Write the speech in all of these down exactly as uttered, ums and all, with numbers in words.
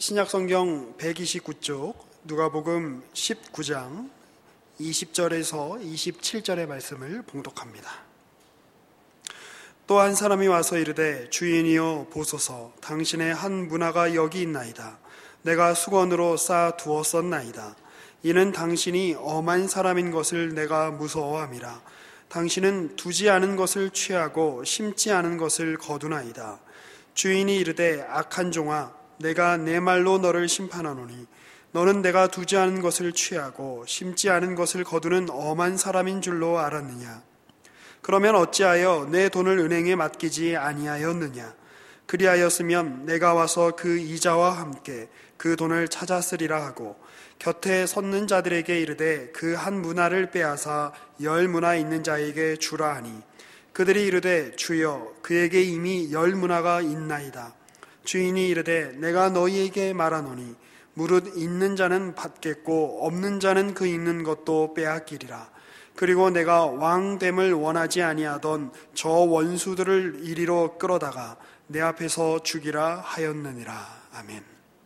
신약성경 백이십구 쪽 누가복음 십구 장 이십 절에서 이십칠 절의 말씀을 봉독합니다. 또 한 사람이 와서 이르되 주인이여 보소서, 당신의 한 문화가 여기 있나이다. 내가 수건으로 쌓아 두었었나이다. 이는 당신이 엄한 사람인 것을 내가 무서워함이라. 당신은 두지 않은 것을 취하고 심지 않은 것을 거두나이다. 주인이 이르되 악한 종아, 내가 내 말로 너를 심판하노니 너는 내가 두지 않은 것을 취하고 심지 않은 것을 거두는 엄한 사람인 줄로 알았느냐? 그러면 어찌하여 내 돈을 은행에 맡기지 아니하였느냐? 그리하였으면 내가 와서 그 이자와 함께 그 돈을 찾았으리라 하고 곁에 섰는 자들에게 이르되 그 한 문화를 빼앗아 열 문화 있는 자에게 주라 하니 그들이 이르되 주여, 그에게 이미 열 문화가 있나이다. 주인이 이르되 내가 너희에게 말하노니 무릇 있는 자는 받겠고 없는 자는 그 있는 것도 빼앗기리라. 그리고 내가 왕됨을 원하지 아니하던 저 원수들을 이리로 끌어다가 내 앞에서 죽이라 하였느니라. 아멘.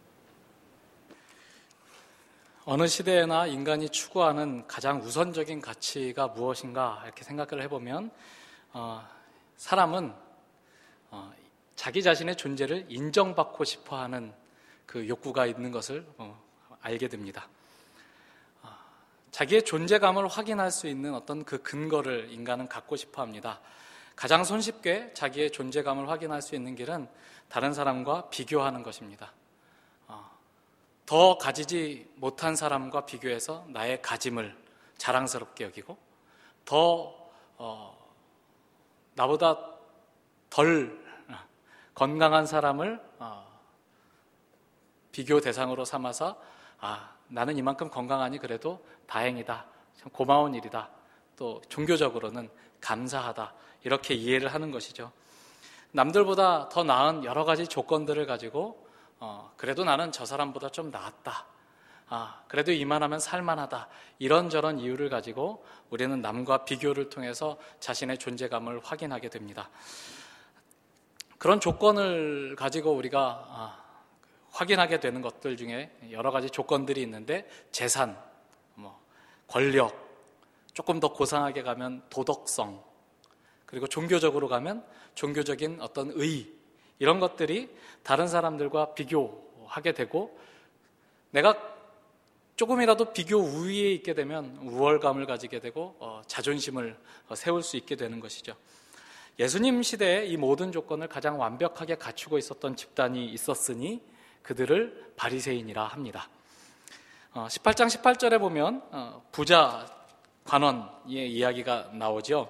어느 시대에나 인간이 추구하는 가장 우선적인 가치가 무엇인가 이렇게 생각을 해보면 어, 사람은 어, 자기 자신의 존재를 인정받고 싶어하는 그 욕구가 있는 것을 어, 알게 됩니다. 어, 자기의 존재감을 확인할 수 있는 어떤 그 근거를 인간은 갖고 싶어합니다. 가장 손쉽게 자기의 존재감을 확인할 수 있는 길은 다른 사람과 비교하는 것입니다. 어, 더 가지지 못한 사람과 비교해서 나의 가짐을 자랑스럽게 여기고 더 어, 나보다 덜 건강한 사람을 어, 비교 대상으로 삼아서 아, 나는 이만큼 건강하니 그래도 다행이다, 참 고마운 일이다, 또 종교적으로는 감사하다, 이렇게 이해를 하는 것이죠. 남들보다 더 나은 여러 가지 조건들을 가지고 어, 그래도 나는 저 사람보다 좀 나았다, 아, 그래도 이만하면 살만하다, 이런저런 이유를 가지고 우리는 남과 비교를 통해서 자신의 존재감을 확인하게 됩니다. 그런 조건을 가지고 우리가 아, 확인하게 되는 것들 중에 여러 가지 조건들이 있는데 재산, 뭐, 권력, 조금 더 고상하게 가면 도덕성, 그리고 종교적으로 가면 종교적인 어떤 의, 이런 것들이 다른 사람들과 비교하게 되고 내가 조금이라도 비교 우위에 있게 되면 우월감을 가지게 되고 어, 자존심을 어, 세울 수 있게 되는 것이죠. 예수님 시대에 이 모든 조건을 가장 완벽하게 갖추고 있었던 집단이 있었으니 그들을 바리새인이라 합니다. 어, 십팔 장 십팔 절에 보면 어, 부자 관원의 이야기가 나오죠.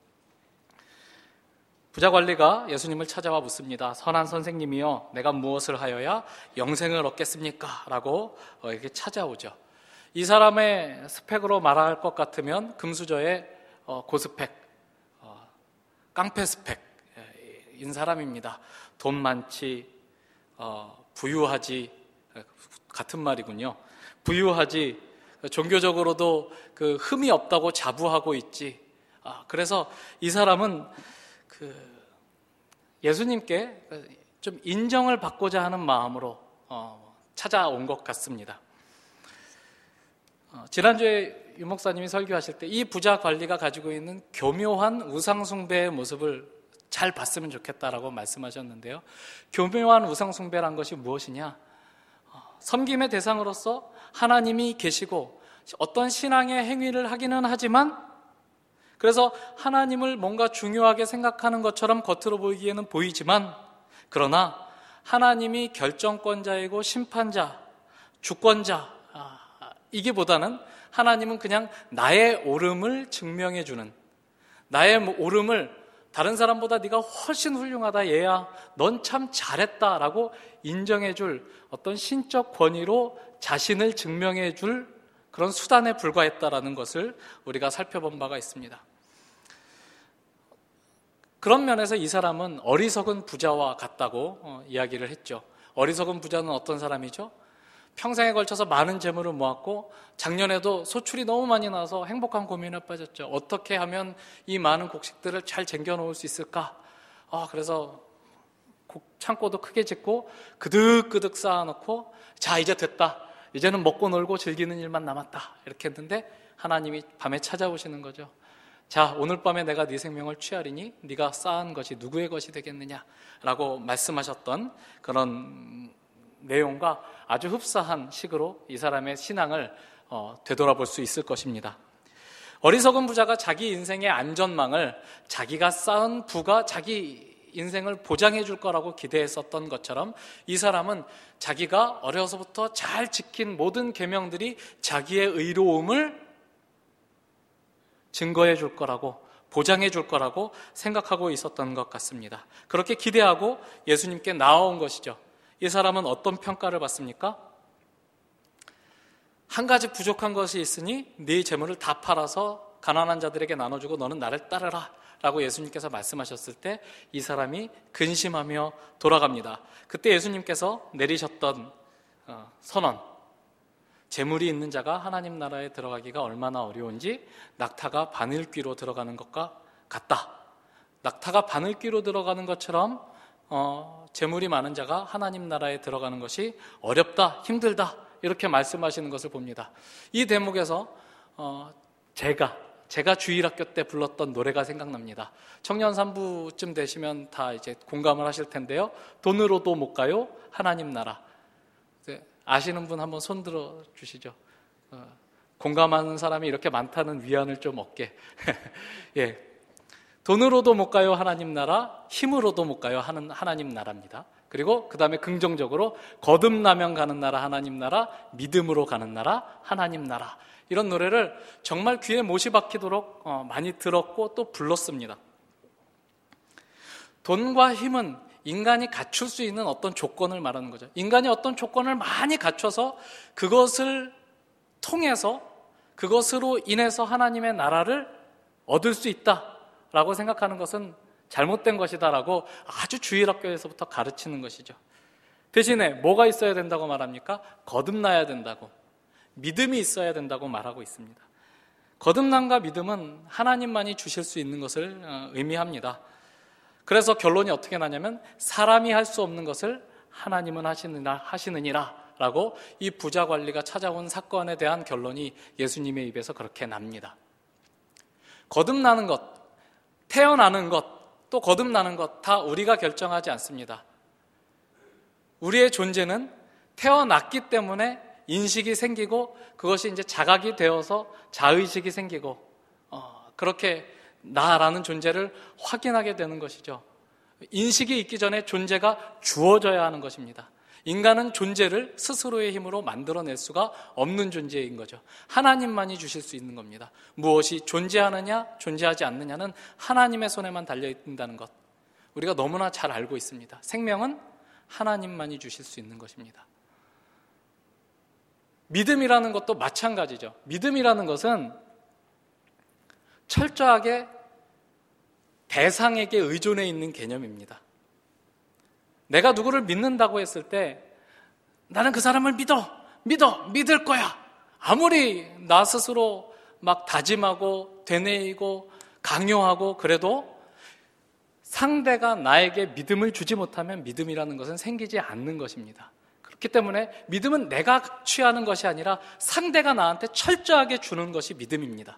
부자 관리가 예수님을 찾아와 묻습니다. 선한 선생님이여, 내가 무엇을 하여야 영생을 얻겠습니까? 라고 어, 이렇게 찾아오죠. 이 사람의 스펙으로 말할 것 같으면 금수저의 어, 고스펙, 어, 깡패 스펙인 사람입니다. 돈 많지, 어, 부유하지, 같은 말이군요. 부유하지, 종교적으로도 그 흠이 없다고 자부하고 있지. 아, 그래서 이 사람은 그 예수님께 좀 인정을 받고자 하는 마음으로 어, 찾아온 것 같습니다. 어, 지난주에 유 목사님이 설교하실 때 이 부자 관리가 가지고 있는 교묘한 우상숭배의 모습을 잘 봤으면 좋겠다라고 말씀하셨는데요. 교묘한 우상숭배란 것이 무엇이냐? 어, 섬김의 대상으로서 하나님이 계시고 어떤 신앙의 행위를 하기는 하지만 그래서 하나님을 뭔가 중요하게 생각하는 것처럼 겉으로 보이기에는 보이지만 그러나 하나님이 결정권자이고 심판자, 주권자 아, 이기보다는 하나님은 그냥 나의 옳음을 증명해주는, 나의 옳음을 다른 사람보다 네가 훨씬 훌륭하다, 얘야 넌 참 잘했다라고 인정해줄 어떤 신적 권위로 자신을 증명해줄 그런 수단에 불과했다라는 것을 우리가 살펴본 바가 있습니다. 그런 면에서 이 사람은 어리석은 부자와 같다고 어, 이야기를 했죠. 어리석은 부자는 어떤 사람이죠? 평생에 걸쳐서 많은 재물을 모았고 작년에도 소출이 너무 많이 나서 행복한 고민에 빠졌죠. 어떻게 하면 이 많은 곡식들을 잘 쟁겨놓을 수 있을까? 아, 그래서 창고도 크게 짓고 그득그득 쌓아놓고 자 이제 됐다, 이제는 먹고 놀고 즐기는 일만 남았다 이렇게 했는데 하나님이 밤에 찾아오시는 거죠. 자 오늘 밤에 내가 네 생명을 취하리니 네가 쌓은 것이 누구의 것이 되겠느냐라고 말씀하셨던 그런 내용과 아주 흡사한 식으로 이 사람의 신앙을 어, 되돌아볼 수 있을 것입니다. 어리석은 부자가 자기 인생의 안전망을 자기가 쌓은 부가 자기 인생을 보장해 줄 거라고 기대했었던 것처럼 이 사람은 자기가 어려서부터 잘 지킨 모든 계명들이 자기의 의로움을 증거해 줄 거라고, 보장해 줄 거라고 생각하고 있었던 것 같습니다. 그렇게 기대하고 예수님께 나아온 것이죠. 이 사람은 어떤 평가를 받습니까? 한 가지 부족한 것이 있으니 네 재물을 다 팔아서 가난한 자들에게 나눠주고 너는 나를 따르라 라고 예수님께서 말씀하셨을 때 이 사람이 근심하며 돌아갑니다. 그때 예수님께서 내리셨던 선언, 재물이 있는 자가 하나님 나라에 들어가기가 얼마나 어려운지 낙타가 바늘귀로 들어가는 것과 같다. 낙타가 바늘귀로 들어가는 것처럼 어, 재물이 많은 자가 하나님 나라에 들어가는 것이 어렵다, 힘들다 이렇게 말씀하시는 것을 봅니다. 이 대목에서 어, 제가 제가 주일학교 때 불렀던 노래가 생각납니다. 청년 삼부쯤 되시면 다 이제 공감을 하실 텐데요. 돈으로도 못 가요, 하나님 나라. 아시는 분 한번 손 들어 주시죠. 어, 공감하는 사람이 이렇게 많다는 위안을 좀 얻게. 예, 돈으로도 못 가요, 하나님 나라. 힘으로도 못 가요, 하는 하나님 나라입니다. 그리고 그 다음에 긍정적으로 거듭나면 가는 나라 하나님 나라, 믿음으로 가는 나라 하나님 나라. 이런 노래를 정말 귀에 못이 박히도록 많이 들었고 또 불렀습니다. 돈과 힘은 인간이 갖출 수 있는 어떤 조건을 말하는 거죠. 인간이 어떤 조건을 많이 갖춰서 그것을 통해서, 그것으로 인해서 하나님의 나라를 얻을 수 있다라고 생각하는 것은 잘못된 것이다라고 아주 주일학교에서부터 가르치는 것이죠. 대신에 뭐가 있어야 된다고 말합니까? 거듭나야 된다고, 믿음이 있어야 된다고 말하고 있습니다. 거듭남과 믿음은 하나님만이 주실 수 있는 것을 의미합니다. 그래서 결론이 어떻게 나냐면 사람이 할 수 없는 것을 하나님은 하시느니라, 하시느니라 라고 이 부자 관리가 찾아온 사건에 대한 결론이 예수님의 입에서 그렇게 납니다. 거듭나는 것, 태어나는 것, 또 거듭나는 것 다 우리가 결정하지 않습니다. 우리의 존재는 태어났기 때문에 인식이 생기고 그것이 이제 자각이 되어서 자의식이 생기고 어, 그렇게 나라는 존재를 확인하게 되는 것이죠. 인식이 있기 전에 존재가 주어져야 하는 것입니다. 인간은 존재를 스스로의 힘으로 만들어낼 수가 없는 존재인 거죠. 하나님만이 주실 수 있는 겁니다. 무엇이 존재하느냐 존재하지 않느냐는 하나님의 손에만 달려있다는 것, 우리가 너무나 잘 알고 있습니다. 생명은 하나님만이 주실 수 있는 것입니다. 믿음이라는 것도 마찬가지죠. 믿음이라는 것은 철저하게 대상에게 의존해 있는 개념입니다. 내가 누구를 믿는다고 했을 때 나는 그 사람을 믿어, 믿어, 믿을 거야. 아무리 나 스스로 막 다짐하고 되뇌이고 강요하고 그래도 상대가 나에게 믿음을 주지 못하면 믿음이라는 것은 생기지 않는 것입니다. 그렇기 때문에 믿음은 내가 취하는 것이 아니라 상대가 나한테 철저하게 주는 것이 믿음입니다.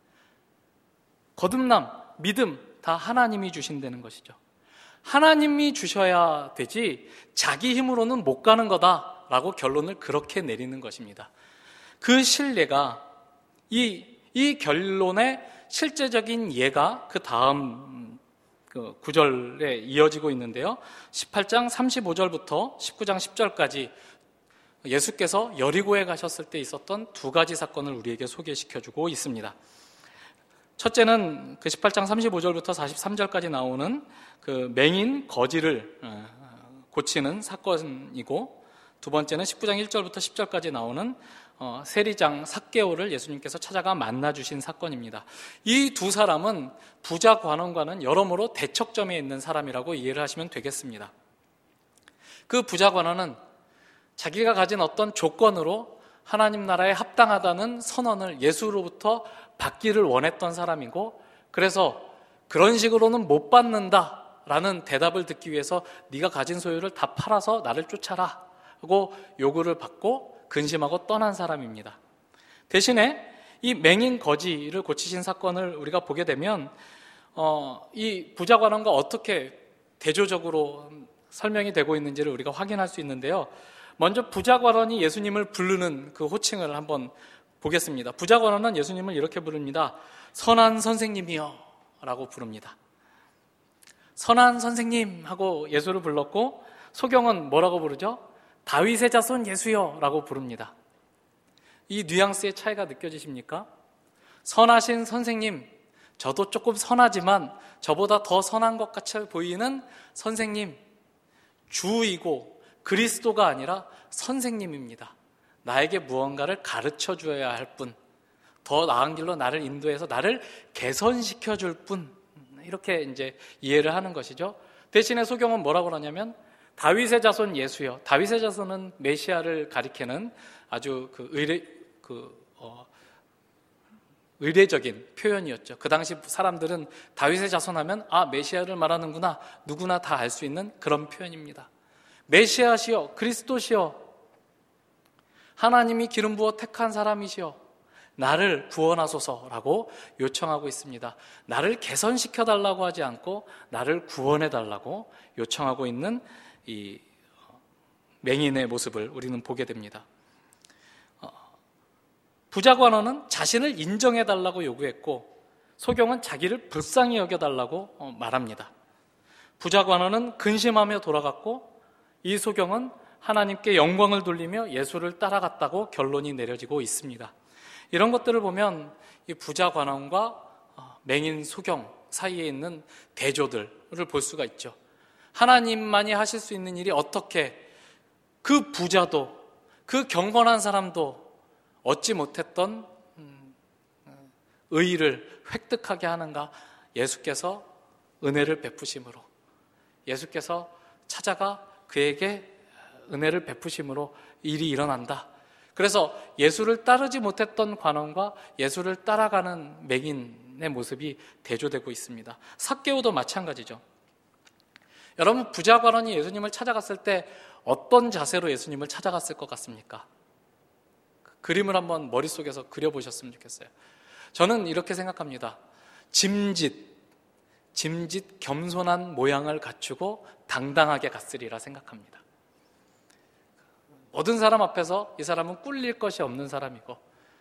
거듭남, 믿음 다 하나님이 주신다는 것이죠. 하나님이 주셔야 되지 자기 힘으로는 못 가는 거다라고 결론을 그렇게 내리는 것입니다. 그 신뢰가 이, 이 결론의 실제적인 예가 그 다음 그 구절에 이어지고 있는데요. 십팔 장 삼십오 절부터 십구 장 십 절까지 예수께서 여리고에 가셨을 때 있었던 두 가지 사건을 우리에게 소개시켜주고 있습니다. 첫째는 그 십팔 장 삼십오 절부터 사십삼 절까지 나오는 그 맹인 거지를 고치는 사건이고, 두 번째는 십구 장 일 절부터 십 절까지 나오는 어, 세리장 삭개오를 예수님께서 찾아가 만나주신 사건입니다. 이 두 사람은 부자 관원과는 여러모로 대척점에 있는 사람이라고 이해를 하시면 되겠습니다. 그 부자 관원은 자기가 가진 어떤 조건으로 하나님 나라에 합당하다는 선언을 예수로부터 받기를 원했던 사람이고, 그래서 그런 식으로는 못 받는다 라는 대답을 듣기 위해서 네가 가진 소유를 다 팔아서 나를 쫓아라 하고 요구를 받고 근심하고 떠난 사람입니다. 대신에 이 맹인 거지를 고치신 사건을 우리가 보게 되면 어, 이 부자 관원과 어떻게 대조적으로 설명이 되고 있는지를 우리가 확인할 수 있는데요. 먼저 부자 관원이 예수님을 부르는 그 호칭을 한번 보겠습니다. 부자 관원은 예수님을 이렇게 부릅니다. 선한 선생님이여 라고 부릅니다. 선한 선생님 하고 예수를 불렀고, 소경은 뭐라고 부르죠? 다윗의 자손 예수여 라고 부릅니다. 이 뉘앙스의 차이가 느껴지십니까? 선하신 선생님, 저도 조금 선하지만 저보다 더 선한 것 같이 보이는 선생님, 주이고 그리스도가 아니라 선생님입니다. 나에게 무언가를 가르쳐 주어야 할 분, 더 나은 길로 나를 인도해서 나를 개선시켜 줄 분, 이렇게 이제 이해를 하는 것이죠. 대신에 소경은 뭐라고 그러냐면 다윗의 자손 예수여. 다윗의 자손은 메시아를 가리키는 아주 그 의례 그 어, 의례적인 표현이었죠. 그 당시 사람들은 다윗의 자손하면 아, 메시아를 말하는구나, 누구나 다 알 수 있는 그런 표현입니다. 메시아시여, 그리스도시여, 하나님이 기름 부어 택한 사람이시여, 나를 구원하소서라고 요청하고 있습니다. 나를 개선시켜달라고 하지 않고 나를 구원해달라고 요청하고 있는 이 맹인의 모습을 우리는 보게 됩니다. 부자 관원은 자신을 인정해달라고 요구했고, 소경은 자기를 불쌍히 여겨달라고 말합니다. 부자 관원은 근심하며 돌아갔고, 이 소경은 하나님께 영광을 돌리며 예수를 따라갔다고 결론이 내려지고 있습니다. 이런 것들을 보면 이 부자 관원과 맹인 소경 사이에 있는 대조들을 볼 수가 있죠. 하나님만이 하실 수 있는 일이 어떻게 그 부자도, 그 경건한 사람도 얻지 못했던 의의를 획득하게 하는가? 예수께서 은혜를 베푸심으로, 예수께서 찾아가 그에게 은혜를 베푸심으로 일이 일어난다. 그래서 예수를 따르지 못했던 관원과 예수를 따라가는 맹인의 모습이 대조되고 있습니다. 삭개오도 마찬가지죠. 여러분, 부자 관원이 예수님을 찾아갔을 때 어떤 자세로 예수님을 찾아갔을 것 같습니까? 그림을 한번 머릿속에서 그려보셨으면 좋겠어요. 저는 이렇게 생각합니다. 짐짓, 짐짓 겸손한 모양을 갖추고 당당하게 갔으리라 생각합니다. 모든 사람 앞에서 이 사람은 꿀릴 것이 없는 사람이고,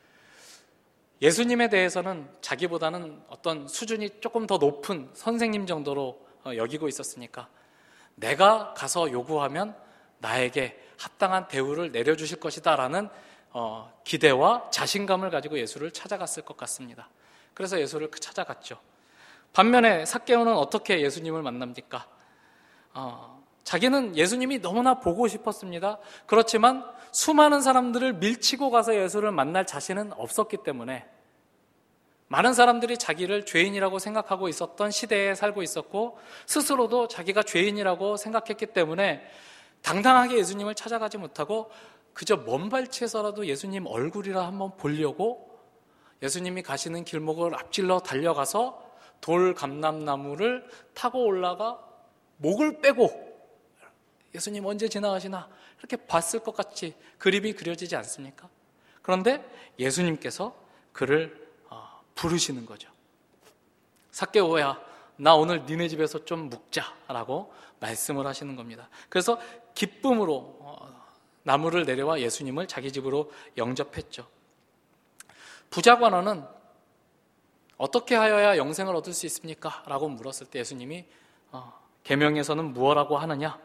예수님에 대해서는 자기보다는 어떤 수준이 조금 더 높은 선생님 정도로 여기고 있었으니까 내가 가서 요구하면 나에게 합당한 대우를 내려주실 것이다 라는 어, 기대와 자신감을 가지고 예수를 찾아갔을 것 같습니다. 그래서 예수를 찾아갔죠. 반면에 삭개오는 어떻게 예수님을 만납니까? 어, 자기는 예수님이 너무나 보고 싶었습니다. 그렇지만 수많은 사람들을 밀치고 가서 예수를 만날 자신은 없었기 때문에, 많은 사람들이 자기를 죄인이라고 생각하고 있었던 시대에 살고 있었고, 스스로도 자기가 죄인이라고 생각했기 때문에 당당하게 예수님을 찾아가지 못하고 그저 먼 발치에서라도 예수님 얼굴이라 한번 보려고 예수님이 가시는 길목을 앞질러 달려가서 돌 감람나무를 타고 올라가 목을 빼고 예수님 언제 지나가시나 이렇게 봤을 것 같이 그림이 그려지지 않습니까? 그런데 예수님께서 그를 부르시는 거죠. 삭개오야, 나 오늘 니네 집에서 좀 묵자라고 말씀을 하시는 겁니다. 그래서 기쁨으로 나무를 내려와 예수님을 자기 집으로 영접했죠. 부자 관원은 어떻게 하여야 영생을 얻을 수 있습니까? 라고 물었을 때 예수님이 어, 계명에서는 무엇라고 하느냐?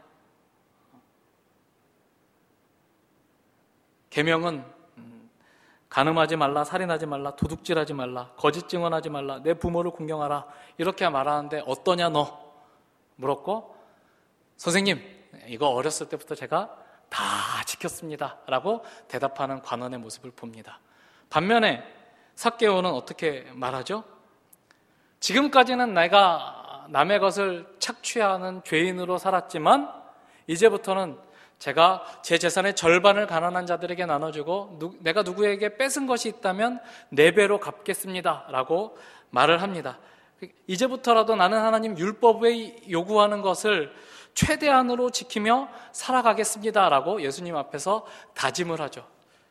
계명은 간음하지 말라, 살인하지 말라, 도둑질하지 말라, 거짓 증언하지 말라, 내 부모를 공경하라, 이렇게 말하는데 어떠냐 너? 물었고, 선생님, 이거 어렸을 때부터 제가 다 지켰습니다 라고 대답하는 관원의 모습을 봅니다. 반면에 삭개오는 어떻게 말하죠? 지금까지는 내가 남의 것을 착취하는 죄인으로 살았지만 이제부터는 제가 제 재산의 절반을 가난한 자들에게 나눠주고 누, 내가 누구에게 뺏은 것이 있다면 네 배로 갚겠습니다 라고 말을 합니다. 이제부터라도 나는 하나님 율법에 요구하는 것을 최대한으로 지키며 살아가겠습니다라고 예수님 앞에서 다짐을 하죠.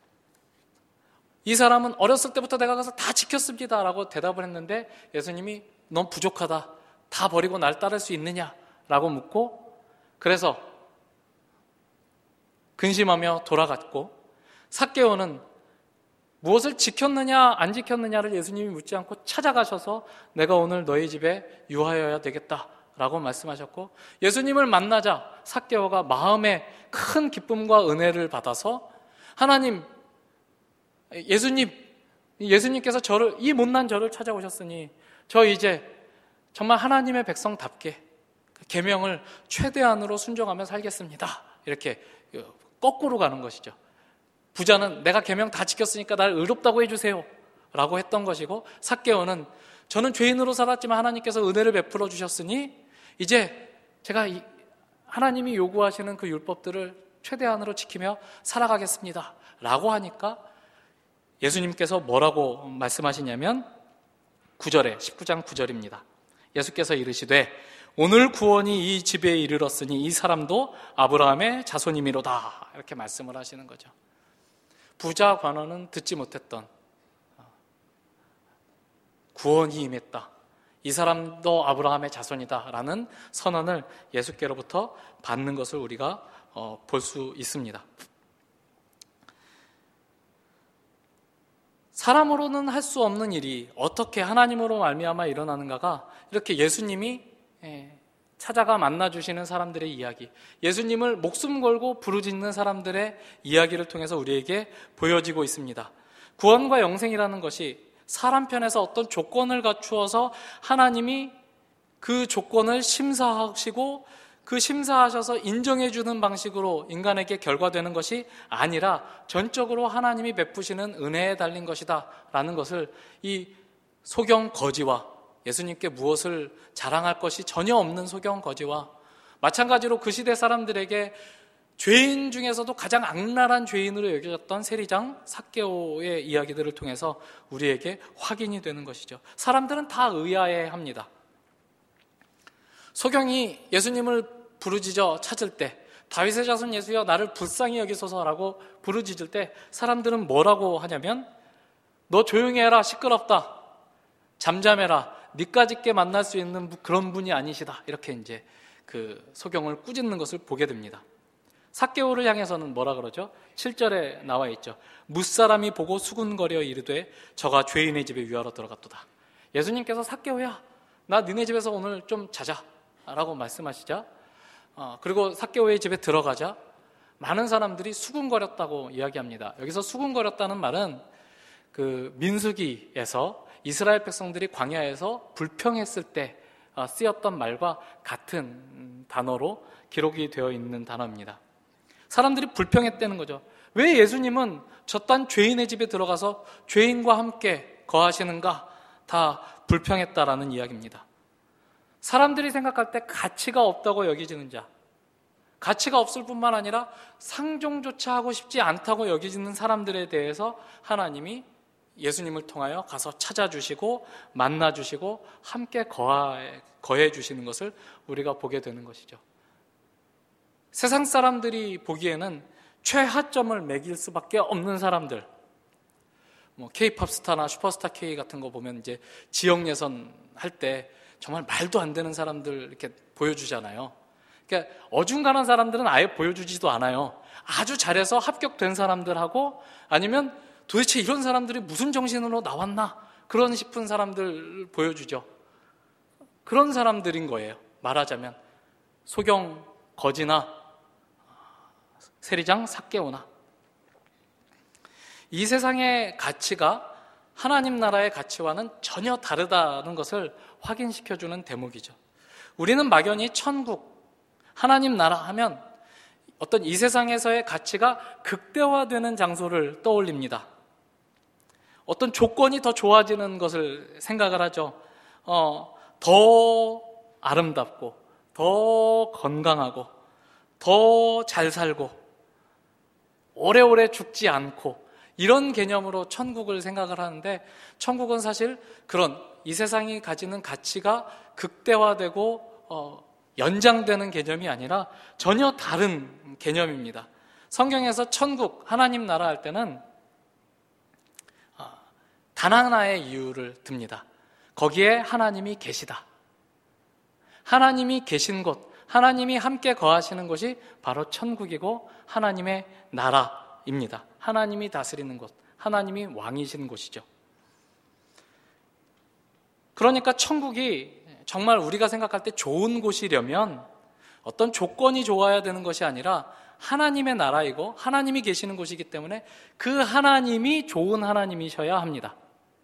이 사람은 어렸을 때부터 내가 가서 다 지켰습니다라고 대답을 했는데 예수님이 넌 부족하다. 다 버리고 날 따를 수 있느냐라고 묻고 그래서 근심하며 돌아갔고 삭개오는 무엇을 지켰느냐 안 지켰느냐를 예수님이 묻지 않고 찾아가셔서 내가 오늘 너희 집에 유하여야 되겠다라고 말씀하셨고 예수님을 만나자 삭개오가 마음에 큰 기쁨과 은혜를 받아서 하나님 예수님 예수님께서 저를 이 못난 저를 찾아오셨으니 저 이제 정말 하나님의 백성답게 계명을 최대한으로 순종하며 살겠습니다. 이렇게 거꾸로 가는 것이죠. 부자는 내가 계명 다 지켰으니까 날 의롭다고 해주세요 라고 했던 것이고 삭개오는 저는 죄인으로 살았지만 하나님께서 은혜를 베풀어 주셨으니 이제 제가 이 하나님이 요구하시는 그 율법들을 최대한으로 지키며 살아가겠습니다 라고 하니까 예수님께서 뭐라고 말씀하시냐면 구 절에 십구 장 구 절입니다. 예수께서 이르시되 오늘 구원이 이 집에 이르렀으니 이 사람도 아브라함의 자손이미로다 이렇게 말씀을 하시는 거죠. 부자 관원은 듣지 못했던 구원이 임했다. 이 사람도 아브라함의 자손이다 라는 선언을 예수께로부터 받는 것을 우리가 볼 수 있습니다. 사람으로는 할 수 없는 일이 어떻게 하나님으로 말미암아 일어나는가가 이렇게 예수님이 찾아가 만나주시는 사람들의 이야기, 예수님을 목숨 걸고 부르짖는 사람들의 이야기를 통해서 우리에게 보여지고 있습니다. 구원과 영생이라는 것이 사람 편에서 어떤 조건을 갖추어서 하나님이 그 조건을 심사하시고 그 심사하셔서 인정해주는 방식으로 인간에게 결과되는 것이 아니라 전적으로 하나님이 베푸시는 은혜에 달린 것이다 라는 것을 이 소경 거지와 예수님께 무엇을 자랑할 것이 전혀 없는 소경 거지와 마찬가지로 그 시대 사람들에게 죄인 중에서도 가장 악랄한 죄인으로 여겨졌던 세리장 삭개오의 이야기들을 통해서 우리에게 확인이 되는 것이죠. 사람들은 다 의아해합니다. 소경이 예수님을 부르짖어 찾을 때 다윗의 자손 예수여 나를 불쌍히 여기소서라고 부르짖을 때 사람들은 뭐라고 하냐면 너 조용히 해라 시끄럽다 잠잠해라 니까짓게 만날 수 있는 그런 분이 아니시다 이렇게 이제 그 소경을 꾸짖는 것을 보게 됩니다. 삭개오를 향해서는 뭐라 그러죠? 칠 절에 나와 있죠. 무사람이 보고 수군거려 이르되 저가 죄인의 집에 유하러 들어갔도다. 예수님께서 삭개오야 나 니네 집에서 오늘 좀 자자 라고 말씀하시자 어, 그리고 삭개오의 집에 들어가자 많은 사람들이 수군거렸다고 이야기합니다. 여기서 수군거렸다는 말은 그 민수기에서 이스라엘 백성들이 광야에서 불평했을 때 쓰였던 말과 같은 단어로 기록이 되어 있는 단어입니다. 사람들이 불평했다는 거죠. 왜 예수님은 저딴 죄인의 집에 들어가서 죄인과 함께 거하시는가? 다 불평했다라는 이야기입니다. 사람들이 생각할 때 가치가 없다고 여기지는 자, 가치가 없을 뿐만 아니라 상종조차 하고 싶지 않다고 여기지는 사람들에 대해서 하나님이 예수님을 통하여 가서 찾아주시고 만나주시고 함께 거해, 거해 주시는 것을 우리가 보게 되는 것이죠. 세상 사람들이 보기에는 최하점을 매길 수밖에 없는 사람들, 뭐 K-팝 스타나 슈퍼스타 K 같은 거 보면 이제 지역 예선 할 때 정말 말도 안 되는 사람들 이렇게 보여주잖아요. 그러니까 어중간한 사람들은 아예 보여주지도 않아요. 아주 잘해서 합격된 사람들하고 아니면 도대체 이런 사람들이 무슨 정신으로 나왔나 그런 싶은 사람들 보여주죠. 그런 사람들인 거예요. 말하자면 소경 거지나 세리장 삭개오나 이 세상의 가치가 하나님 나라의 가치와는 전혀 다르다는 것을 확인시켜주는 대목이죠. 우리는 막연히 천국, 하나님 나라 하면 어떤 이 세상에서의 가치가 극대화되는 장소를 떠올립니다. 어떤 조건이 더 좋아지는 것을 생각을 하죠. 어, 더 아름답고, 더 건강하고, 더 잘 살고, 오래오래 죽지 않고, 이런 개념으로 천국을 생각을 하는데 천국은 사실 그런 이 세상이 가지는 가치가 극대화되고 어, 연장되는 개념이 아니라 전혀 다른 개념입니다. 성경에서 천국, 하나님 나라 할 때는 어, 단 하나의 이유를 듭니다. 거기에 하나님이 계시다. 하나님이 계신 곳, 하나님이 함께 거하시는 곳이 바로 천국이고 하나님의 나라입니다. 하나님이 다스리는 곳, 하나님이 왕이신 곳이죠. 그러니까 천국이 정말 우리가 생각할 때 좋은 곳이려면 어떤 조건이 좋아야 되는 것이 아니라 하나님의 나라이고 하나님이 계시는 곳이기 때문에 그 하나님이 좋은 하나님이셔야 합니다.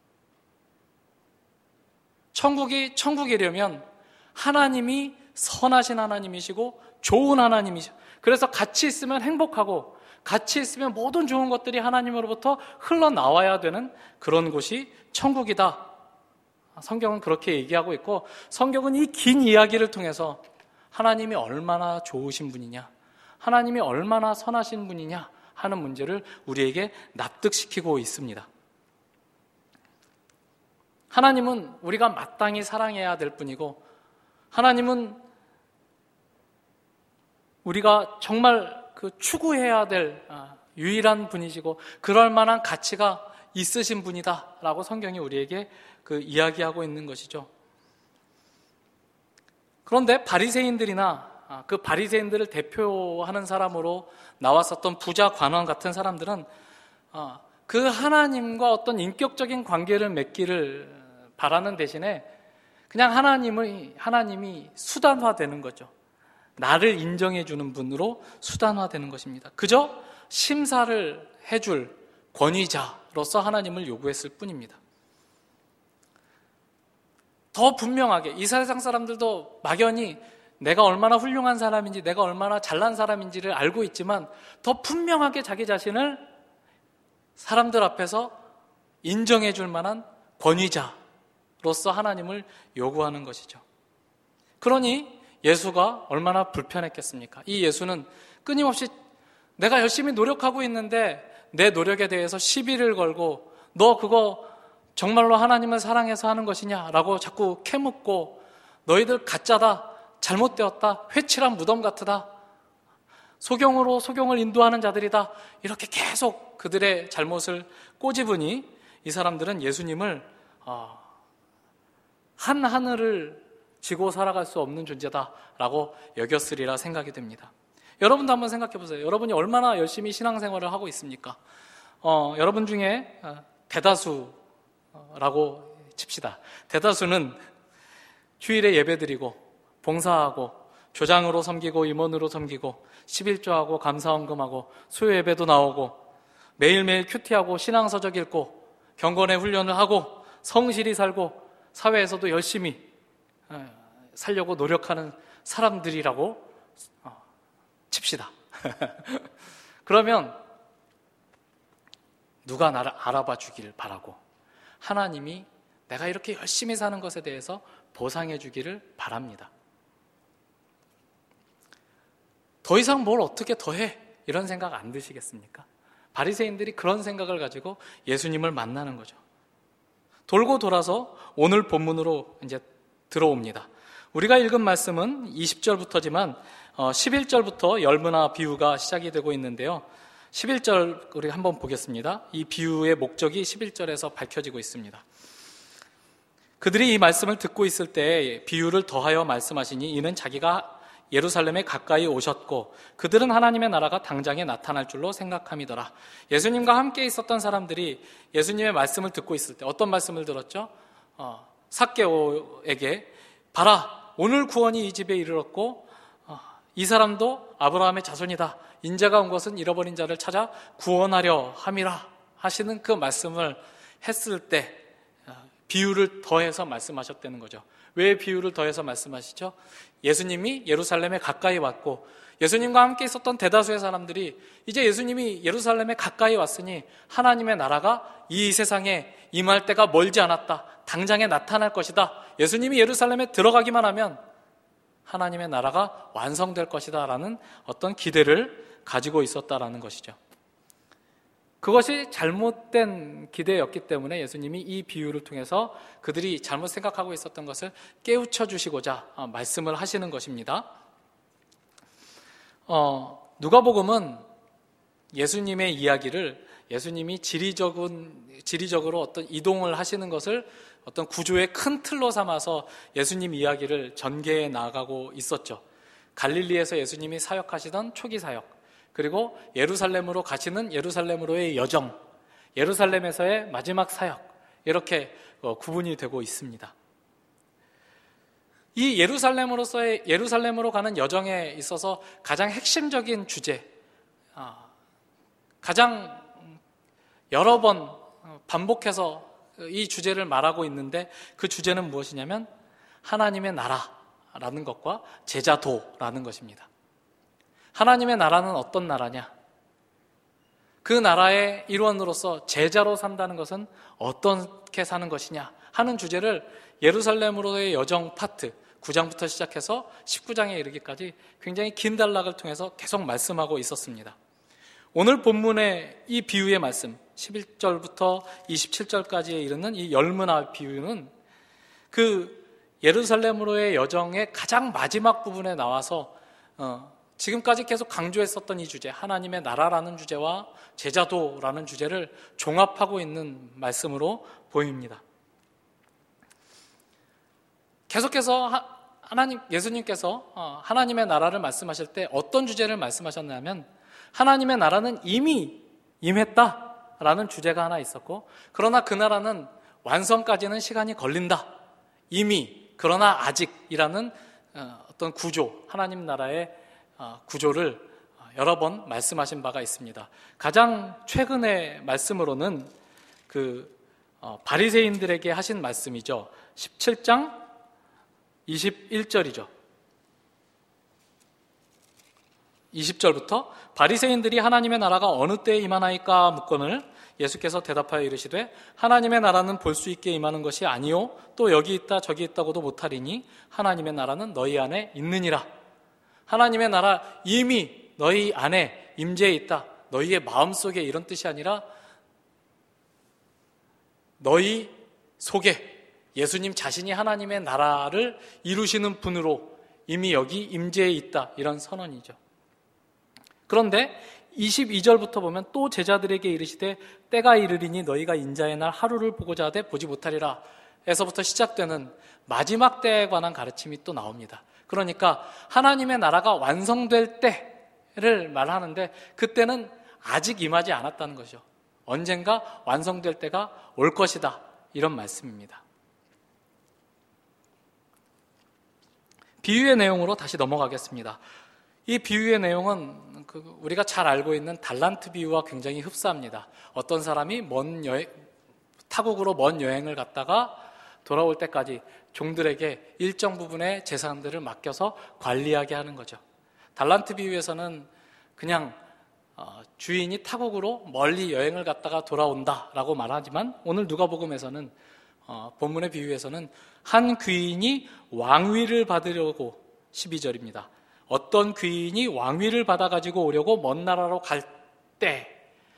천국이 천국이려면 하나님이 선하신 하나님이시고 좋은 하나님이시고, 그래서 같이 있으면 행복하고 같이 있으면 모든 좋은 것들이 하나님으로부터 흘러나와야 되는 그런 곳이 천국이다. 성경은 그렇게 얘기하고 있고, 성경은 이 긴 이야기를 통해서 하나님이 얼마나 좋으신 분이냐, 하나님이 얼마나 선하신 분이냐 하는 문제를 우리에게 납득시키고 있습니다. 하나님은 우리가 마땅히 사랑해야 될 분이고, 하나님은 우리가 정말 그 추구해야 될 유일한 분이시고 그럴 만한 가치가 있으신 분이다라고 성경이 우리에게 그 이야기하고 있는 것이죠. 그런데 바리새인들이나 그 바리새인들을 대표하는 사람으로 나왔었던 부자 관원 같은 사람들은 그 하나님과 어떤 인격적인 관계를 맺기를 바라는 대신에 그냥 하나님의, 하나님이 수단화되는 거죠. 나를 인정해 주는 분으로 수단화되는 것입니다. 그저 심사를 해줄 권위자로서 하나님을 요구했을 뿐입니다. 더 분명하게 이 세상 사람들도 막연히 내가 얼마나 훌륭한 사람인지, 내가 얼마나 잘난 사람인지를 알고 있지만 더 분명하게 자기 자신을 사람들 앞에서 인정해 줄 만한 권위자로서 하나님을 요구하는 것이죠. 그러니 예수가 얼마나 불편했겠습니까? 이 예수는 끊임없이 내가 열심히 노력하고 있는데 내 노력에 대해서 시비를 걸고 너 그거 정말로 하나님을 사랑해서 하는 것이냐라고 자꾸 캐묻고, 너희들 가짜다, 잘못되었다, 회칠한 무덤 같으다, 소경으로 소경을 인도하는 자들이다, 이렇게 계속 그들의 잘못을 꼬집으니 이 사람들은 예수님을 한 하늘을 지고 살아갈 수 없는 존재다라고 여겼으리라 생각이 됩니다. 여러분도 한번 생각해 보세요. 여러분이 얼마나 열심히 신앙생활을 하고 있습니까? 어, 여러분 중에 대다수라고 칩시다. 대다수는 주일에 예배드리고 봉사하고 조장으로 섬기고 임원으로 섬기고 십일조하고 감사헌금하고 수요예배도 나오고 매일매일 큐티하고 신앙서적 읽고 경건의 훈련을 하고 성실히 살고 사회에서도 열심히 살려고 노력하는 사람들이라고 칩시다. 그러면 누가 나를 알아봐 주기를 바라고 하나님이 내가 이렇게 열심히 사는 것에 대해서 보상해 주기를 바랍니다. 더 이상 뭘 어떻게 더해? 이런 생각 안 드시겠습니까? 바리새인들이 그런 생각을 가지고 예수님을 만나는 거죠. 돌고 돌아서 오늘 본문으로 이제 들어옵니다. 우리가 읽은 말씀은 이십 절부터지만 십일 절부터 열무나 비유가 시작이 되고 있는데요. 십일 절 우리 한번 보겠습니다. 이 비유의 목적이 십일 절에서 밝혀지고 있습니다. 그들이 이 말씀을 듣고 있을 때 비유를 더하여 말씀하시니 이는 자기가 예루살렘에 가까이 오셨고 그들은 하나님의 나라가 당장에 나타날 줄로 생각함이더라. 예수님과 함께 있었던 사람들이 예수님의 말씀을 듣고 있을 때 어떤 말씀을 들었죠? 어, 삭개오에게 봐라, 오늘 구원이 이 집에 이르렀고 어, 이 사람도 아브라함의 자손이다. 인자가 온 것은 잃어버린 자를 찾아 구원하려 함이라 하시는 그 말씀을 했을 때 비유를 더해서 말씀하셨다는 거죠. 왜 비유를 더해서 말씀하시죠? 예수님이 예루살렘에 가까이 왔고 예수님과 함께 있었던 대다수의 사람들이 이제 예수님이 예루살렘에 가까이 왔으니 하나님의 나라가 이 세상에 임할 때가 멀지 않았다. 당장에 나타날 것이다. 예수님이 예루살렘에 들어가기만 하면 하나님의 나라가 완성될 것이다 라는 어떤 기대를 가지고 있었다라는 것이죠. 그것이 잘못된 기대였기 때문에 예수님이 이 비유를 통해서 그들이 잘못 생각하고 있었던 것을 깨우쳐 주시고자 말씀을 하시는 것입니다. 어, 누가복음은 예수님의 이야기를 예수님이 지리적인, 지리적으로 어떤 이동을 하시는 것을 어떤 구조의 큰 틀로 삼아서 예수님 이야기를 전개해 나가고 있었죠. 갈릴리에서 예수님이 사역하시던 초기 사역, 그리고 예루살렘으로 가시는 예루살렘으로의 여정, 예루살렘에서의 마지막 사역, 이렇게 구분이 되고 있습니다. 이 예루살렘으로서의 예루살렘으로 가는 여정에 있어서 가장 핵심적인 주제, 가장 여러 번 반복해서 이 주제를 말하고 있는데 그 주제는 무엇이냐면 하나님의 나라라는 것과 제자도라는 것입니다. 하나님의 나라는 어떤 나라냐? 그 나라의 일원으로서 제자로 산다는 것은 어떻게 사는 것이냐 하는 주제를 예루살렘으로의 여정 파트 구 장부터 시작해서 십구 장에 이르기까지 굉장히 긴 단락을 통해서 계속 말씀하고 있었습니다. 오늘 본문의 이 비유의 말씀 십일 절부터 이십칠 절까지에 이르는 이 열무나 비유는 그 예루살렘으로의 여정의 가장 마지막 부분에 나와서 어, 지금까지 계속 강조했었던 이 주제, 하나님의 나라라는 주제와 제자도라는 주제를 종합하고 있는 말씀으로 보입니다. 계속해서 하나님, 예수님께서 하나님의 나라를 말씀하실 때 어떤 주제를 말씀하셨냐면 하나님의 나라는 이미 임했다라는 주제가 하나 있었고, 그러나 그 나라는 완성까지는 시간이 걸린다. 이미, 그러나 아직이라는 어떤 구조, 하나님 나라의 구조를 여러 번 말씀하신 바가 있습니다. 가장 최근의 말씀으로는 그 바리새인들에게 하신 말씀이죠. 십칠 장 이십일 절이죠. 이십 절부터 바리새인들이 하나님의 나라가 어느 때에 임하나이까 묻거늘 예수께서 대답하여 이르시되 하나님의 나라는 볼 수 있게 임하는 것이 아니요 또 여기 있다 저기 있다고도 못하리니 하나님의 나라는 너희 안에 있느니라. 하나님의 나라 이미 너희 안에 임재해 있다. 너희의 마음속에 이런 뜻이 아니라 너희 속에 예수님 자신이 하나님의 나라를 이루시는 분으로 이미 여기 임재해 있다. 이런 선언이죠. 그런데 이십이 절부터 보면 또 제자들에게 이르시되 때가 이르리니 너희가 인자의 날 하루를 보고자 하되 보지 못하리라 에서부터 시작되는 마지막 때에 관한 가르침이 또 나옵니다. 그러니까 하나님의 나라가 완성될 때를 말하는데 그때는 아직 임하지 않았다는 것이죠. 언젠가 완성될 때가 올 것이다. 이런 말씀입니다. 비유의 내용으로 다시 넘어가겠습니다. 이 비유의 내용은 우리가 잘 알고 있는 달란트 비유와 굉장히 흡사합니다. 어떤 사람이 먼 여행, 타국으로 먼 여행을 갔다가 돌아올 때까지 종들에게 일정 부분의 재산들을 맡겨서 관리하게 하는 거죠. 달란트 비유에서는 그냥 주인이 타국으로 멀리 여행을 갔다가 돌아온다라고 말하지만 오늘 누가복음에서는 본문의 비유에서는 한 귀인이 왕위를 받으려고 십이 절입니다. 어떤 귀인이 왕위를 받아가지고 오려고 먼 나라로 갈 때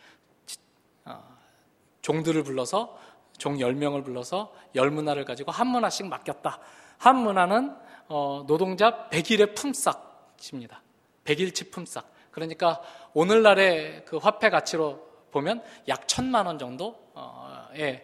종들을 불러서 종 열 명을 불러서 열 문화를 가지고 한 문화씩 맡겼다. 한 문화는 노동자 백 일의 품삯입니다. 백 일치 품삯. 그러니까 오늘날의 그 화폐 가치로 보면 약 천만 원 정도의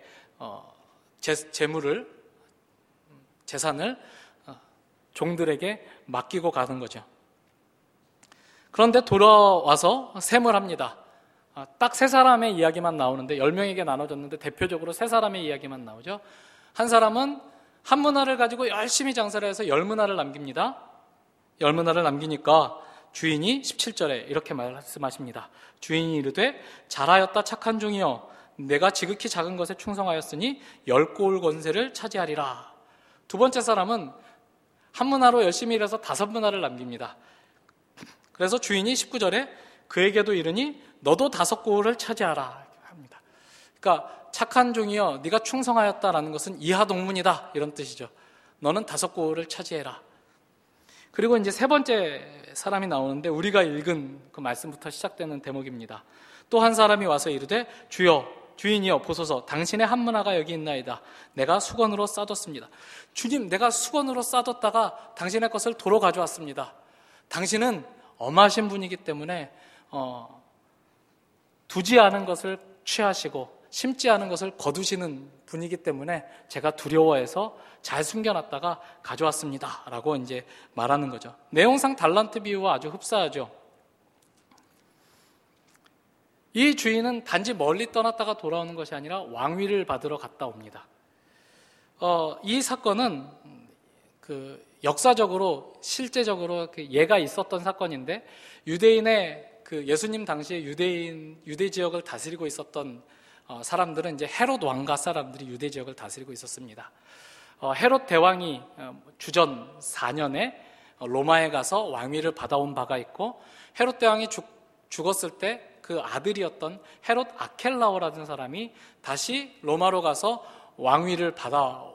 재물을, 재산을 종들에게 맡기고 가는 거죠. 그런데 돌아와서 셈을 합니다. 딱 세 사람의 이야기만 나오는데 열 명에게 나눠졌는데 대표적으로 세 사람의 이야기만 나오죠. 한 사람은 한 문화를 가지고 열심히 장사를 해서 열 문화를 남깁니다. 열 문화를 남기니까 주인이 십칠 절에 이렇게 말씀하십니다. 주인이 이르되 잘하였다 착한 종이여 내가 지극히 작은 것에 충성하였으니 열 고을 권세를 차지하리라. 두 번째 사람은 한 문화로 열심히 일해서 다섯 문화를 남깁니다. 그래서 주인이 십구 절에 그에게도 이르니 너도 다섯 고을을 차지하라 합니다. 그러니까 착한 종이여 네가 충성하였다라는 것은 이하동문이다 이런 뜻이죠. 너는 다섯 고을을 차지해라. 그리고 이제 세 번째 사람이 나오는데 우리가 읽은 그 말씀부터 시작되는 대목입니다. 또 한 사람이 와서 이르되 주여 주인이여 보소서 당신의 한 문화가 여기 있나이다. 내가 수건으로 싸뒀습니다. 주님, 내가 수건으로 싸뒀다가 당신의 것을 도로 가져왔습니다. 당신은 엄하신 분이기 때문에 어, 두지 않은 것을 취하시고 심지 않은 것을 거두시는 분이기 때문에 제가 두려워해서 잘 숨겨놨다가 가져왔습니다 라고 이제 말하는 거죠. 내용상 달란트 비유와 아주 흡사하죠. 이 주인은 단지 멀리 떠났다가 돌아오는 것이 아니라 왕위를 받으러 갔다 옵니다. 어, 이 사건은 그 역사적으로 실제적으로 그 예가 있었던 사건인데, 유대인의 그 예수님 당시에 유대인 유대 지역을 다스리고 있었던 어, 사람들은 이제 헤롯 왕가 사람들이 유대 지역을 다스리고 있었습니다. 어, 헤롯 대왕이 어, 주전 사 년에 어, 로마에 가서 왕위를 받아온 바가 있고, 헤롯 대왕이 죽, 죽었을 때 그 아들이었던 헤롯 아켈라오라는 사람이 다시 로마로 가서 왕위를 받아온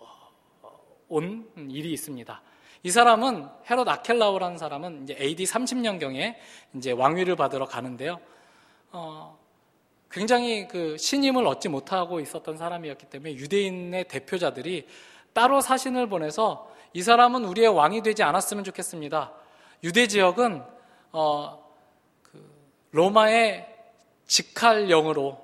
일이 있습니다. 이 사람은, 헤롯 아켈라오라는 사람은 이제 에이디 삼십 년경에 이제 왕위를 받으러 가는데요. 어, 굉장히 그 신임을 얻지 못하고 있었던 사람이었기 때문에 유대인의 대표자들이 따로 사신을 보내서 이 사람은 우리의 왕이 되지 않았으면 좋겠습니다. 유대 지역은 어, 로마의 직할령으로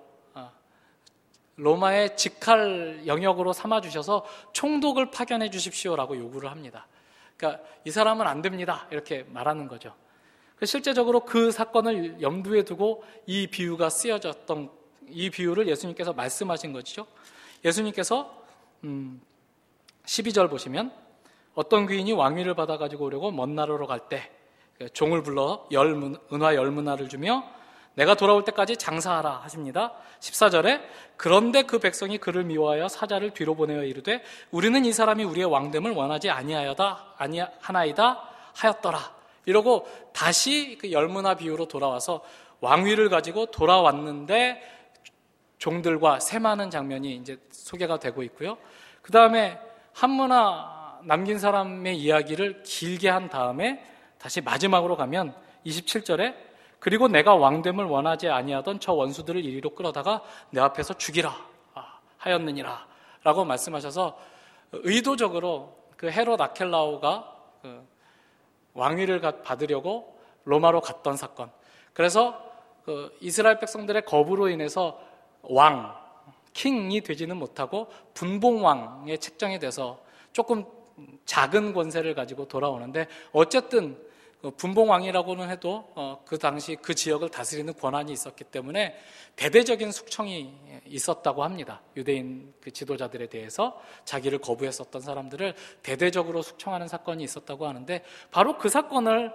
로마의 직할 영역으로 삼아주셔서 총독을 파견해 주십시오라고 요구를 합니다. 그러니까 이 사람은 안 됩니다 이렇게 말하는 거죠. 실제적으로 그 사건을 염두에 두고 이 비유가 쓰여졌던, 이 비유를 예수님께서 말씀하신 것이죠. 예수님께서 음, 십이 절 보시면 어떤 귀인이 왕위를 받아가지고 오려고 먼 나라로 갈 때 종을 불러 열 문, 은화 열 문화를 주며 내가 돌아올 때까지 장사하라 하십니다. 십사 절에 그런데 그 백성이 그를 미워하여 사자를 뒤로 보내어 이르되 우리는 이 사람이 우리의 왕됨을 원하지 아니하여다 아니하나이다 하였더라. 이러고 다시 그 열문화 비유로 돌아와서 왕위를 가지고 돌아왔는데 종들과 세마는 장면이 이제 소개가 되고 있고요. 그 다음에 한문화 남긴 사람의 이야기를 길게 한 다음에 다시 마지막으로 가면 이십칠 절에 그리고 내가 왕됨을 원하지 아니하던 저 원수들을 이리로 끌어다가 내 앞에서 죽이라 하였느니라 라고 말씀하셔서 의도적으로 그 헤롯 아켈라오가 그 왕위를 받으려고 로마로 갔던 사건, 그래서 그 이스라엘 백성들의 거부로 인해서 왕, 킹이 되지는 못하고 분봉왕에 책정이 돼서 조금 작은 권세를 가지고 돌아오는데, 어쨌든 분봉왕이라고는 해도 그 당시 그 지역을 다스리는 권한이 있었기 때문에 대대적인 숙청이 있었다고 합니다. 유대인 그 지도자들에 대해서 자기를 거부했었던 사람들을 대대적으로 숙청하는 사건이 있었다고 하는데, 바로 그 사건을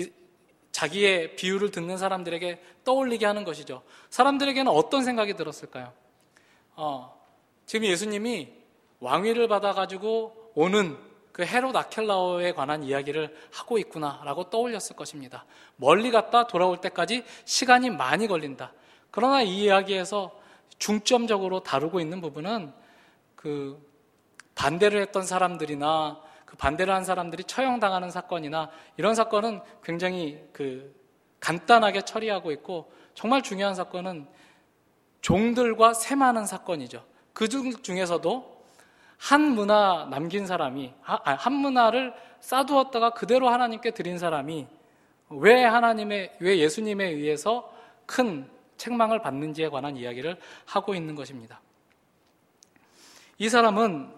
자기의 비유를 듣는 사람들에게 떠올리게 하는 것이죠. 사람들에게는 어떤 생각이 들었을까요? 어, 지금 예수님이 왕위를 받아가지고 오는 그 헤롯 아켈라오에 관한 이야기를 하고 있구나라고 떠올렸을 것입니다. 멀리 갔다 돌아올 때까지 시간이 많이 걸린다. 그러나 이 이야기에서 중점적으로 다루고 있는 부분은 그 반대를 했던 사람들이나 그 반대를 한 사람들이 처형당하는 사건이나 이런 사건은 굉장히 그 간단하게 처리하고 있고, 정말 중요한 사건은 종들과 세마는 사건이죠. 그 중에서도 한 문화 남긴 사람이, 한 문화를 싸두었다가 그대로 하나님께 드린 사람이 왜 하나님의, 왜 예수님에 의해서 큰 책망을 받는지에 관한 이야기를 하고 있는 것입니다. 이 사람은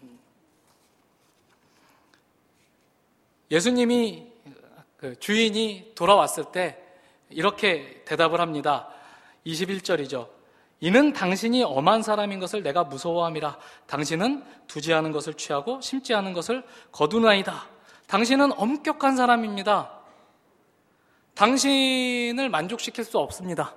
예수님이 그 주인이 돌아왔을 때 이렇게 대답을 합니다. 이십일 절이죠. 이는 당신이 엄한 사람인 것을 내가 무서워함이라. 당신은 두지 않은 것을 취하고 심지 않은 것을 거두나이다. 당신은 엄격한 사람입니다. 당신을 만족시킬 수 없습니다.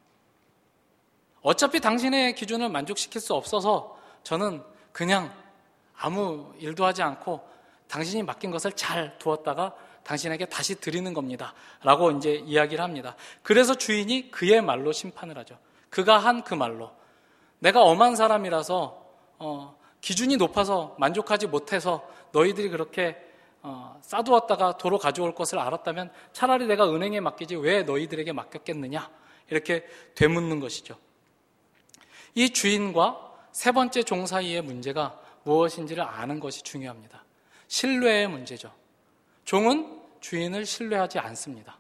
어차피 당신의 기준을 만족시킬 수 없어서 저는 그냥 아무 일도 하지 않고 당신이 맡긴 것을 잘 두었다가 당신에게 다시 드리는 겁니다 라고 이제 이야기를 합니다. 그래서 주인이 그의 말로 심판을 하죠. 그가 한 그 말로, 내가 엄한 사람이라서 어, 기준이 높아서 만족하지 못해서 너희들이 그렇게 어, 싸두었다가 도로 가져올 것을 알았다면 차라리 내가 은행에 맡기지 왜 너희들에게 맡겼겠느냐, 이렇게 되묻는 것이죠. 이 주인과 세 번째 종 사이의 문제가 무엇인지를 아는 것이 중요합니다. 신뢰의 문제죠. 종은 주인을 신뢰하지 않습니다.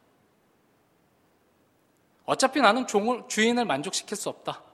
어차피 나는 종을, 주인을 만족시킬 수 없다.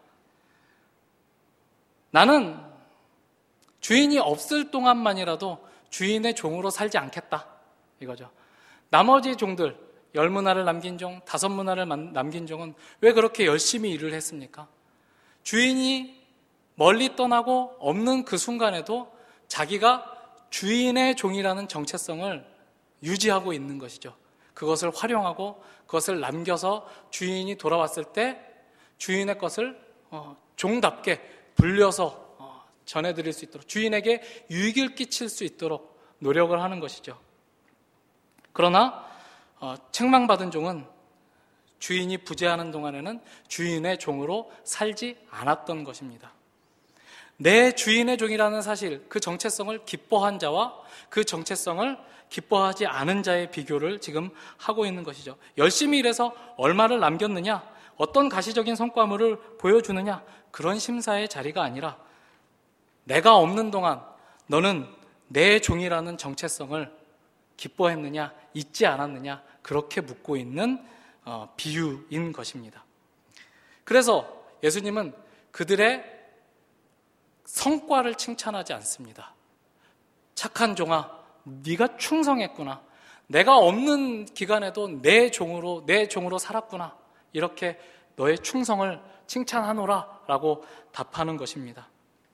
나는 주인이 없을 동안만이라도 주인의 종으로 살지 않겠다. 이거죠. 나머지 종들, 열 문화를 남긴 종, 다섯 문화를 남긴 종은 왜 그렇게 열심히 일을 했습니까? 주인이 멀리 떠나고 없는 그 순간에도 자기가 주인의 종이라는 정체성을 유지하고 있는 것이죠. 그것을 활용하고 그것을 남겨서 주인이 돌아왔을 때 주인의 것을 어, 종답게 불려서 어, 전해드릴 수 있도록, 주인에게 유익을 끼칠 수 있도록 노력을 하는 것이죠. 그러나 어, 책망받은 종은 주인이 부재하는 동안에는 주인의 종으로 살지 않았던 것입니다. 내 주인의 종이라는 사실, 그 정체성을 기뻐한 자와 그 정체성을 기뻐하지 않은 자의 비교를 지금 하고 있는 것이죠. 열심히 일해서 얼마를 남겼느냐, 어떤 가시적인 성과물을 보여주느냐, 그런 심사의 자리가 아니라 내가 없는 동안 너는 내 종이라는 정체성을 기뻐했느냐, 잊지 않았느냐, 그렇게 묻고 있는 어, 비유인 것입니다. 그래서 예수님은 그들의 성과를 칭찬하지 않습니다. 착한 종아, 네가 충성했구나. 내가 없는 기간에도 내 종으로 내 종으로 살았구나. 이렇게 너의 충성을 칭찬하노라 라고 답하는 것입니다.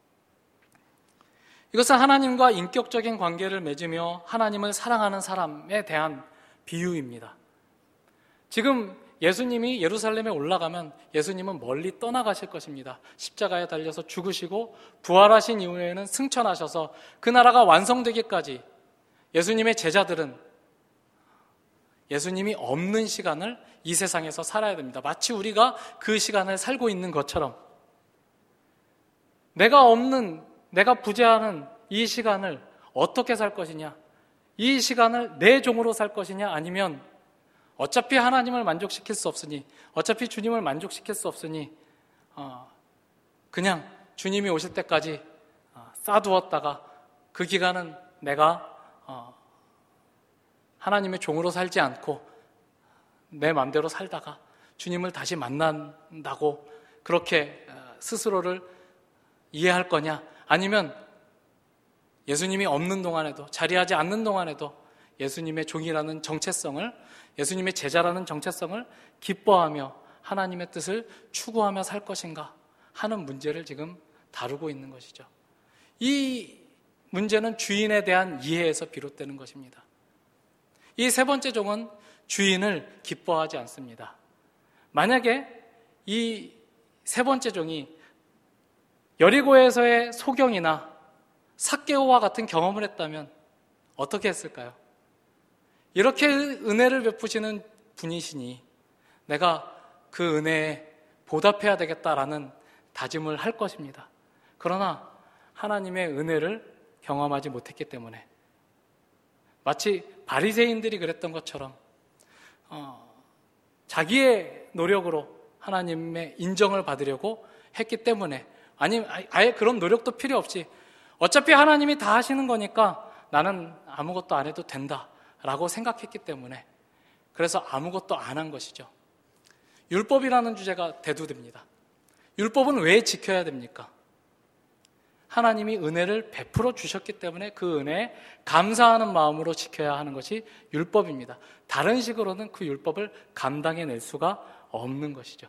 이것은 하나님과 인격적인 관계를 맺으며 하나님을 사랑하는 사람에 대한 비유입니다. 지금 예수님이 예루살렘에 올라가면 예수님은 멀리 떠나가실 것입니다. 십자가에 달려서 죽으시고 부활하신 이후에는 승천하셔서 그 나라가 완성되기까지 예수님의 제자들은 예수님이 없는 시간을 이 세상에서 살아야 됩니다. 마치 우리가 그 시간을 살고 있는 것처럼 내가 없는, 내가 부재하는 이 시간을 어떻게 살 것이냐, 이 시간을 내 종으로 살 것이냐, 아니면 어차피 하나님을 만족시킬 수 없으니, 어차피 주님을 만족시킬 수 없으니 어, 그냥 주님이 오실 때까지 어, 쌓아두었다가 그 기간은 내가 어, 하나님의 종으로 살지 않고 내 마음대로 살다가 주님을 다시 만난다고 그렇게 어, 스스로를 이해할 거냐, 아니면 예수님이 없는 동안에도, 자리하지 않는 동안에도 예수님의 종이라는 정체성을, 예수님의 제자라는 정체성을 기뻐하며 하나님의 뜻을 추구하며 살 것인가 하는 문제를 지금 다루고 있는 것이죠. 이 문제는 주인에 대한 이해에서 비롯되는 것입니다. 이 세 번째 종은 주인을 기뻐하지 않습니다. 만약에 이 세 번째 종이 여리고에서의 소경이나 삭개오와 같은 경험을 했다면 어떻게 했을까요? 이렇게 은혜를 베푸시는 분이시니 내가 그 은혜에 보답해야 되겠다라는 다짐을 할 것입니다. 그러나 하나님의 은혜를 경험하지 못했기 때문에 마치 바리새인들이 그랬던 것처럼 어, 자기의 노력으로 하나님의 인정을 받으려고 했기 때문에, 아니 아예 그런 노력도 필요 없이 어차피 하나님이 다 하시는 거니까 나는 아무것도 안 해도 된다 라고 생각했기 때문에, 그래서 아무것도 안 한 것이죠. 율법이라는 주제가 대두됩니다. 율법은 왜 지켜야 됩니까? 하나님이 은혜를 베풀어 주셨기 때문에 그 은혜에 감사하는 마음으로 지켜야 하는 것이 율법입니다. 다른 식으로는 그 율법을 감당해낼 수가 없는 것이죠.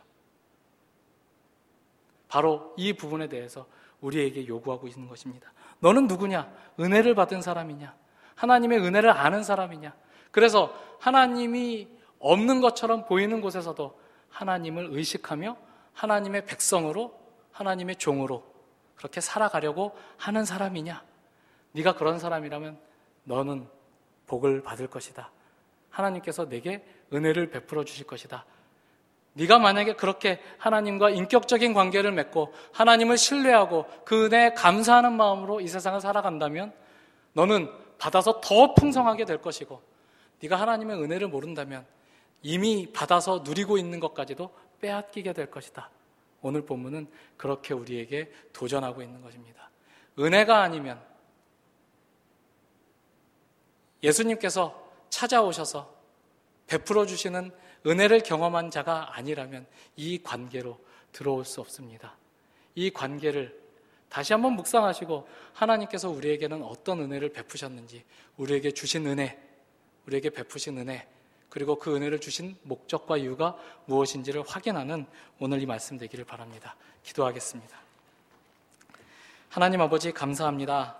바로 이 부분에 대해서 우리에게 요구하고 있는 것입니다. 너는 누구냐? 은혜를 받은 사람이냐? 하나님의 은혜를 아는 사람이냐? 그래서 하나님이 없는 것처럼 보이는 곳에서도 하나님을 의식하며 하나님의 백성으로, 하나님의 종으로 그렇게 살아가려고 하는 사람이냐? 네가 그런 사람이라면 너는 복을 받을 것이다. 하나님께서 내게 은혜를 베풀어 주실 것이다. 네가 만약에 그렇게 하나님과 인격적인 관계를 맺고 하나님을 신뢰하고 그 은혜에 감사하는 마음으로 이 세상을 살아간다면 너는 받아서 더 풍성하게 될 것이고, 네가 하나님의 은혜를 모른다면 이미 받아서 누리고 있는 것까지도 빼앗기게 될 것이다. 오늘 본문은 그렇게 우리에게 도전하고 있는 것입니다. 은혜가 아니면, 예수님께서 찾아오셔서 베풀어 주시는 은혜를 경험한 자가 아니라면 이 관계로 들어올 수 없습니다. 이 관계를 다시 한번 묵상하시고 하나님께서 우리에게는 어떤 은혜를 베푸셨는지, 우리에게 주신 은혜, 우리에게 베푸신 은혜, 그리고 그 은혜를 주신 목적과 이유가 무엇인지를 확인하는 오늘 이 말씀 되기를 바랍니다. 기도하겠습니다. 하나님 아버지 감사합니다.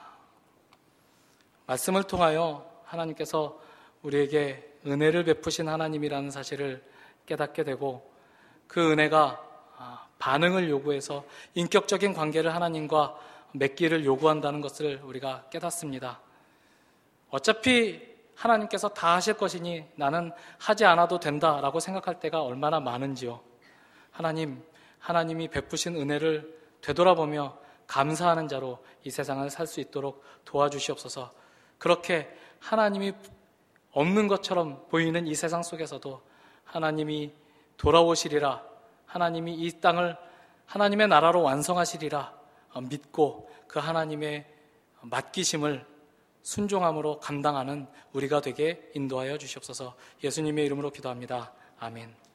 말씀을 통하여 하나님께서 우리에게 은혜를 베푸신 하나님이라는 사실을 깨닫게 되고, 그 은혜가 반응을 요구해서 인격적인 관계를 하나님과 맺기를 요구한다는 것을 우리가 깨닫습니다. 어차피 하나님께서 다 하실 것이니 나는 하지 않아도 된다라고 생각할 때가 얼마나 많은지요. 하나님, 하나님이 베푸신 은혜를 되돌아보며 감사하는 자로 이 세상을 살 수 있도록 도와주시옵소서. 그렇게 하나님이 없는 것처럼 보이는 이 세상 속에서도 하나님이 돌아오시리라, 하나님이 이 땅을 하나님의 나라로 완성하시리라 믿고 그 하나님의 맡기심을 순종함으로 감당하는 우리가 되게 인도하여 주시옵소서. 예수님의 이름으로 기도합니다. 아멘.